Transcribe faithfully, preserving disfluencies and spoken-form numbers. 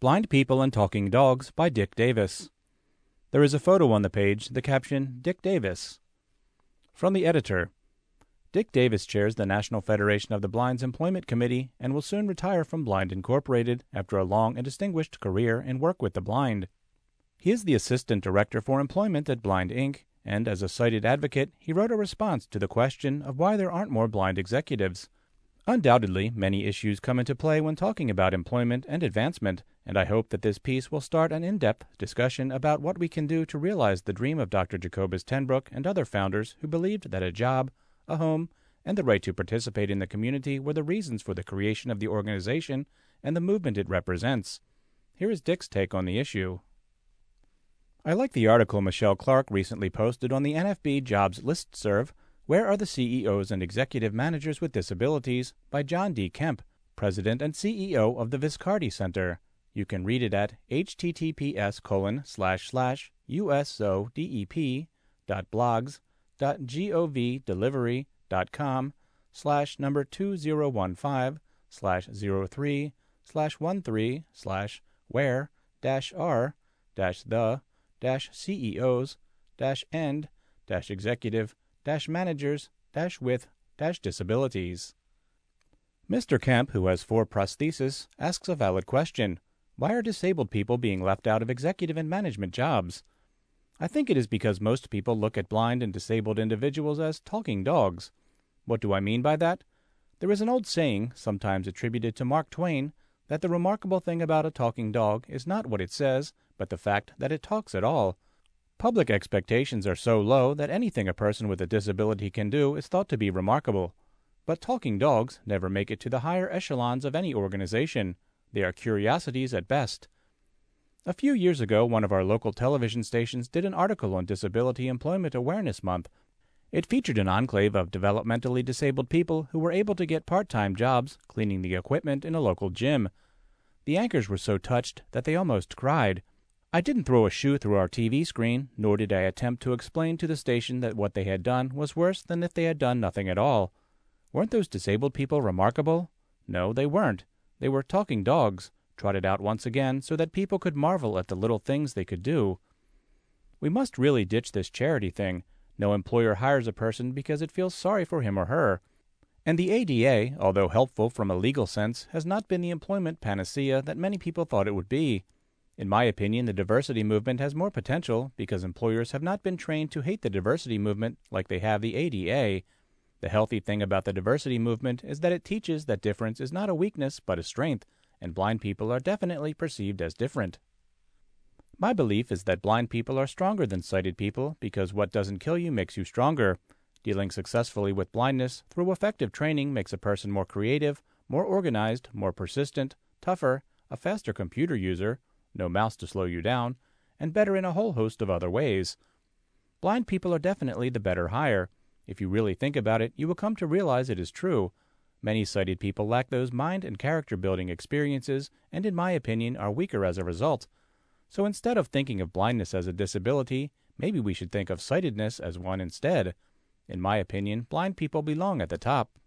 Blind People and Talking Dogs by Dick Davis. There is a photo on the page, the caption, Dick Davis. From the editor. Dick Davis chairs the National Federation of the Blind's Employment Committee and will soon retire from Blind Incorporated after a long and distinguished career in work with the blind. He is the Assistant Director for Employment at Blind Incorporated, and as a sighted advocate, he wrote a response to the question of why there aren't more blind executives. Undoubtedly, many issues come into play when talking about employment and advancement, and I hope that this piece will start an in-depth discussion about what we can do to realize the dream of Doctor Jacobus Tenbrook and other founders who believed that a job, a home, and the right to participate in the community were the reasons for the creation of the organization and the movement it represents. Here is Dick's take on the issue. I like the article Michelle Clark recently posted on the N F B Jobs Listserv, Where Are the C E Os and Executive Managers with Disabilities? By John D. Kemp, President and C E O of the Viscardi Center. You can read it at https colon slash slash usodep dot blogs dot govdelivery dot com slash number two zero one five slash zero three slash one three slash where dash r dash the dash C E Os dash and dash executive dash managers dash with dash disabilities. Mister Kemp, who has four prostheses, asks a valid question. Why are disabled people being left out of executive and management jobs? I think it is because most people look at blind and disabled individuals as talking dogs. What do I mean by that? There is an old saying, sometimes attributed to Mark Twain, that the remarkable thing about a talking dog is not what it says, but the fact that it talks at all. Public expectations are so low that anything a person with a disability can do is thought to be remarkable. But talking dogs never make it to the higher echelons of any organization. They are curiosities at best. A few years ago, one of our local television stations did an article on Disability Employment Awareness Month. It featured an enclave of developmentally disabled people who were able to get part-time jobs cleaning the equipment in a local gym. The anchors were so touched that they almost cried. I didn't throw a shoe through our T V screen, nor did I attempt to explain to the station that what they had done was worse than if they had done nothing at all. Weren't those disabled people remarkable? No, they weren't. They were talking dogs, trotted out once again so that people could marvel at the little things they could do. We must really ditch this charity thing. No employer hires a person because it feels sorry for him or her. And the A D A, although helpful from a legal sense, has not been the employment panacea that many people thought it would be. In my opinion, the diversity movement has more potential because employers have not been trained to hate the diversity movement like they have the A D A. The healthy thing about the diversity movement is that it teaches that difference is not a weakness but a strength, and blind people are definitely perceived as different. My belief is that blind people are stronger than sighted people because what doesn't kill you makes you stronger. Dealing successfully with blindness through effective training makes a person more creative, more organized, more persistent, tougher, a faster computer user, no mouse to slow you down, and better in a whole host of other ways. Blind people are definitely the better hire. If you really think about it, you will come to realize it is true. Many sighted people lack those mind and character building experiences and, in my opinion, are weaker as a result. So instead of thinking of blindness as a disability, maybe we should think of sightedness as one instead. In my opinion, blind people belong at the top.